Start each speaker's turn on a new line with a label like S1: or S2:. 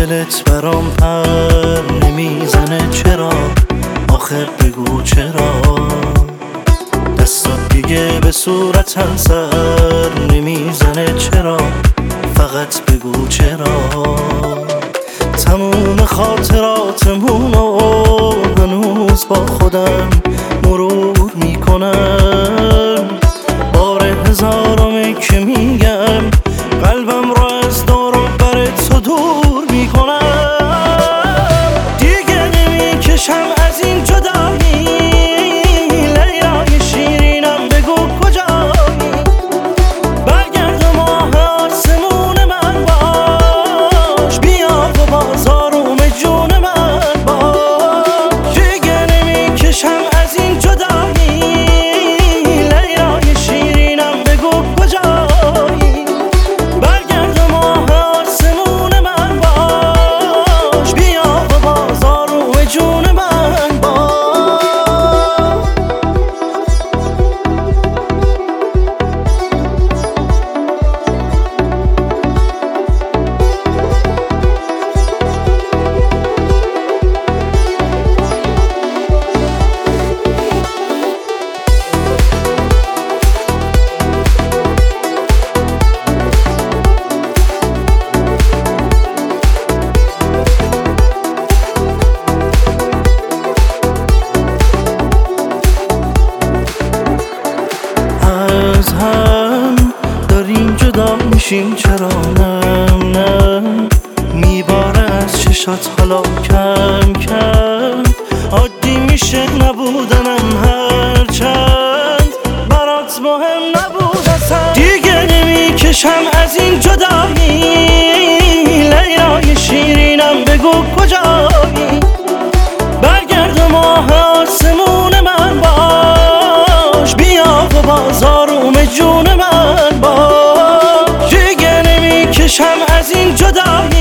S1: دلت برام پر نمیزنه چرا؟ آخه بگو چرا؟ دستات دیگه به صورتم سر نمیزنه چرا؟ فقط بگو چرا؟ تموم خاطراتمونو هنوز با خودم مرور میکنم. بار هزارمی که میگم قلبم رو از دور و بر تو دور میکنم. دیگه نمیکشم از این جدایی، لیلای شیرینم بگو کجایی؟ برگرد و ماه آسمون من باش، بیا و باز آروم جون من باش. دیگه نمیکشم از این جدایی، لیلای شیرینم بگو کجایی؟ برگرد و ماه آسمون من باش، بیا و باز آروم جون من باش. از هم داریم جدا میشیم چرا؟ نه میباره از چشات حالا کم کم. عادی میشه نبودنم هرچند برات مهم نبود اصلا. دیگه نمیکشم از این جدایی، لیلای شیرینم بگو کجایی؟ برگرد و ماه آسمون من باش، بیا و باز آروم جون من باش. دیگه نمیکشم از این جدایی،